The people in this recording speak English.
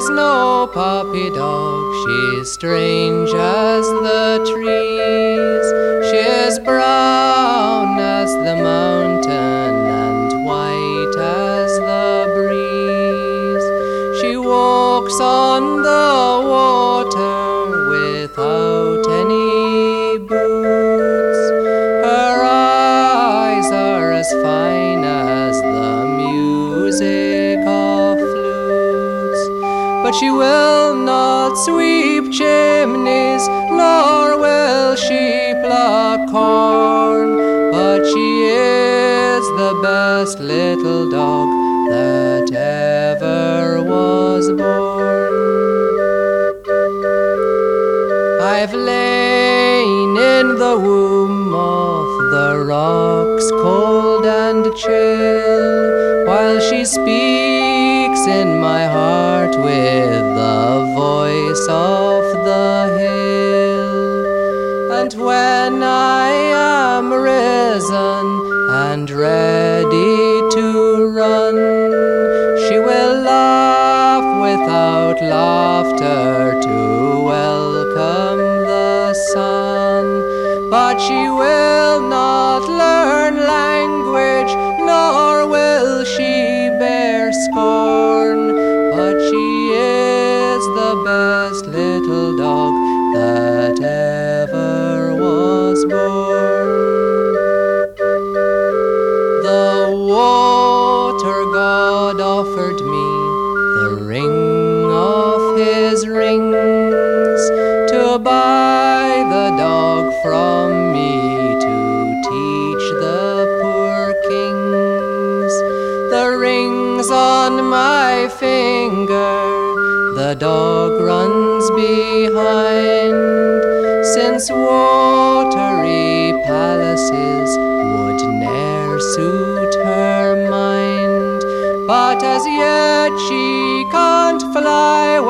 is no puppy dog, she's strange as the trees. She is brown as the mountain and white as the breeze. She walks on the water without any boots. Her eyes are as fine as the music of flutes. But she will not sweep chimneys, nor will she pluck corn. But she is the best little dog that ever was born. I've lain in the womb of the rocks cold and chill, while she speaks in my heart with the voice of the hill. And when I am risen and ready to run, she will laugh without laughter to welcome the sun. But she will not learn language, nor will she bear scorn. But she is the best little dog that ever was born. The water god offered me the ring of his rings, to buy the dog from me, to teach the poor kings. The ring's on my finger, the dog runs behind, since watery palaces would ne'er suit her mind. But as yet she can't fly